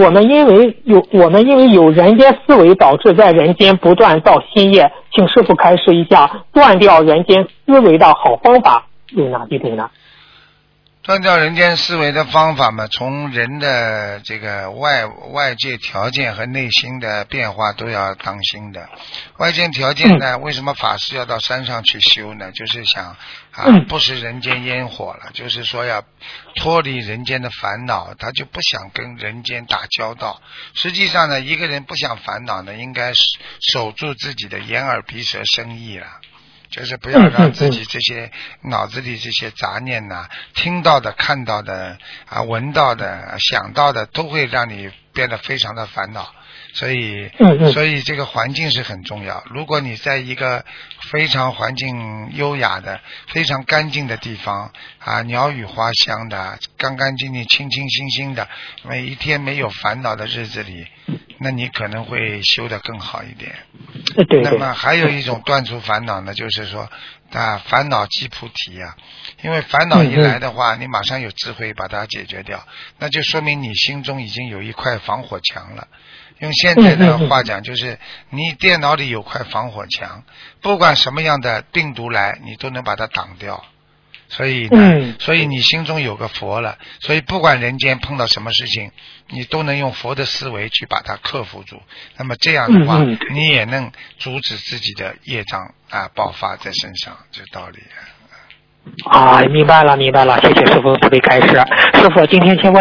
我们因为有人间思维，导致在人间不断造新业，请师父开示一下断掉人间思维的好方法有哪几种呢？ 断掉人间思维的方法嘛，从人的这个外界条件和内心的变化都要当心的。外界条件呢，为什么法师要到山上去修呢？就是想不食人间烟火了，就是说要脱离人间的烦恼，他就不想跟人间打交道。实际上呢，一个人不想烦恼呢，应该守住自己的眼耳鼻舌身意了。就是不要让自己这些脑子里这些杂念呐，听到的、看到的闻到的、想到的，都会让你变得非常的烦恼。所以这个环境是很重要。如果你在一个非常环境优雅的、非常干净的地方鸟语花香的、干干净净、清清新新的，每一天没有烦恼的日子里，那你可能会修得更好一点。那么还有一种断除烦恼呢，就是说烦恼即菩提因为烦恼一来的话，你马上有智慧把它解决掉，那就说明你心中已经有一块防火墙了。用现在的话讲，就是你电脑里有块防火墙，不管什么样的病毒来，你都能把它挡掉。所以你心中有个佛了，所以不管人间碰到什么事情，你都能用佛的思维去把它克服住。那么这样的话，你也能阻止自己的业障爆发在身上，这道理。 明白了，谢谢师父慈悲开示。师父，今天先问